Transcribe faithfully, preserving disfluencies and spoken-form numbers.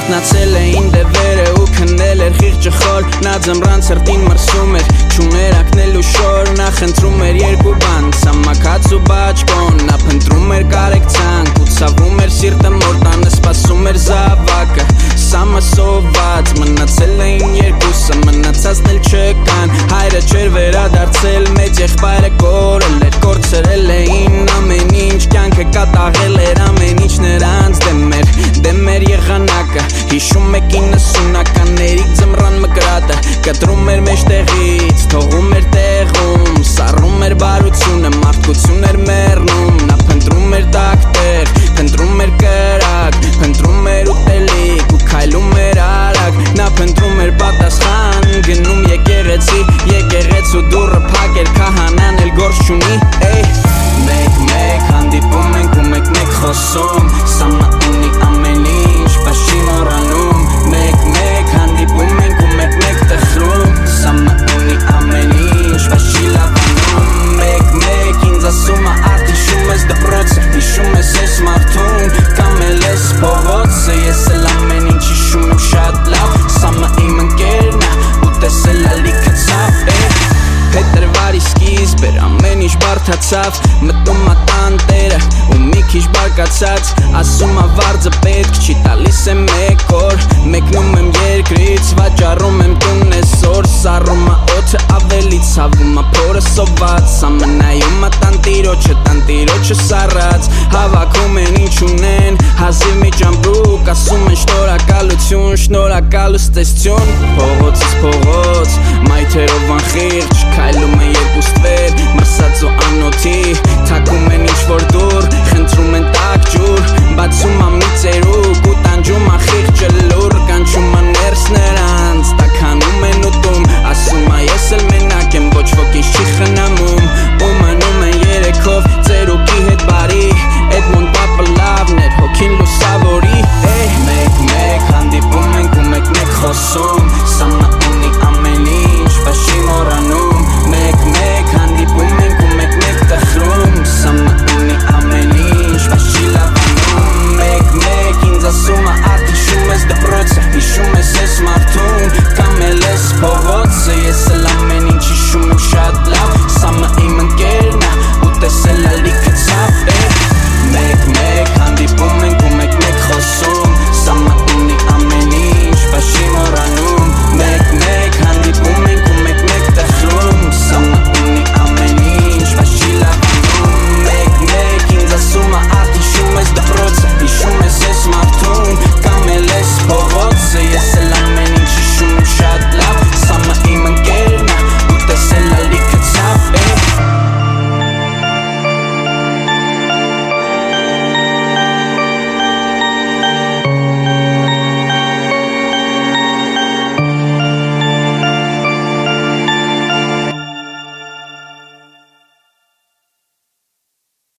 Արթնացել էին դևերը ու քնել էր խիղճը խոր Նա ձմռան ցրտին մրսում էր Չուներ ակնելու շոր Նա խնդրում էր երկու բան Սամաքած ու բաճկոն Նա փնտրում էր կարեկցանք Ու ցավում էր սիրտը մորտանը սպասում էր զավակը Սամը սոված Մնացել էին երկուսը Մնացածն էլ չկան Հայրը չէր վերադարձել Մեծ եղբայրը կորել էր Կորցրել էին ամեն ինչ Կյանքը կատաղել էր ամեն ինչ նրանց դեմ էր Դեմ էր եղանակը Հիշում եք իննսունականների ձմռան մկրատը Կտրում էր մեջտեղից Թողում էր տեղում Սառում էր բարությունը Մարդկություն էր մեռնում Նա փնտրում էր տակտեղ Փնտրում էր կրակ Փնտրում էր ուտելիք Ու քայլում էր արագ Նա փնտրում էր պատասխան Գնում եկեղեցի Եկեղեցու դուռը փակ էր Քահանան էլ գործ չունի Էй Մեկ մեկ հանդիպում ենք ու մեկ մեկ խոսում Սամը ունի ամեն ինչ Բայց չի մոռանում Մեկ մեկ հանդիպում ենք ու մեկ մեկ տխրում Սամը ունի ամեն ինչ Բայց չի լավանում Մեկ մեկ ինձ ասում է Արդ հիշում ես դպրոցը Հիշում ես ես մարդուն Կամ էլ ես փողոցը Ես էլ ամեն ինչ հիշում եմ շատ լավ Սամը իմ ընկերն է Ու տեսել է լիքը ցավ Փետրվարի սկիզբ էր ամեն ինչ բարդացավ Մտում ա տանտերը ու մի քիչ բարկացած Ասում ա վարձը պետք չի տալիս եմ մեկ օր Մեկնում եմ երկրից վաճառում եմ տուն այսօր Սառում ա օդը ավելի ցավում ա փորը սոված Ամնայում ա տանտիրոջը տանտիրոջը սառած Հավաքում են ինչ ունեն հազիվ մի ճամբրուկ Ասում են շնորհակալություն շնորհակալստություն Փողոցից փողոց մայթերով անխիղճ Քայլում են երկու ստվեր մրսած ու անոթի Թակում են ինչ որ դու